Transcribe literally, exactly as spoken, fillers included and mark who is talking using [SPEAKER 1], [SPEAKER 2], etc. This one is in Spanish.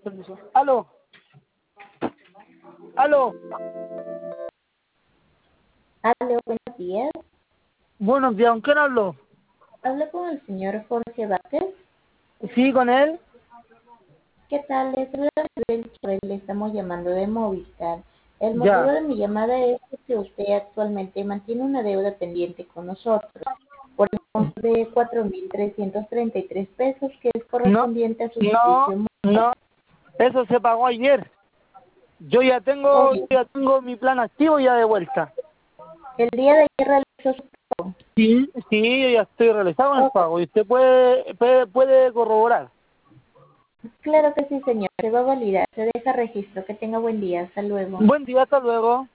[SPEAKER 1] Permiso. Aló. Aló.
[SPEAKER 2] Aló, buenos días.
[SPEAKER 1] Buenos días, ¿con quién hablo?
[SPEAKER 2] Hablo con el señor Jorge Vázquez.
[SPEAKER 1] Sí, con él.
[SPEAKER 2] ¿Qué tal? Les saluda Isabel Chávez, le estamos llamando de Movistar. El motivo
[SPEAKER 1] Ya.
[SPEAKER 2] de mi llamada es que usted actualmente mantiene una deuda pendiente con nosotros por el monto de cuatro mil trescientos treinta y tres pesos, que es
[SPEAKER 1] No,
[SPEAKER 2] correspondiente a su
[SPEAKER 1] no,
[SPEAKER 2] servicio móvil.
[SPEAKER 1] no. Eso se pagó ayer. Yo ya tengo, yo
[SPEAKER 2] Oye,
[SPEAKER 1] ya tengo mi plan activo ya de vuelta.
[SPEAKER 2] el día de ayer realizó su pago.
[SPEAKER 1] Sí, sí, yo ya estoy realizado en el
[SPEAKER 2] Ok,
[SPEAKER 1] pago y usted puede, puede, puede corroborar.
[SPEAKER 2] claro que sí, señor. Se va a validar. Se deja registro. Que tenga buen día. Hasta luego.
[SPEAKER 1] Buen día, hasta luego.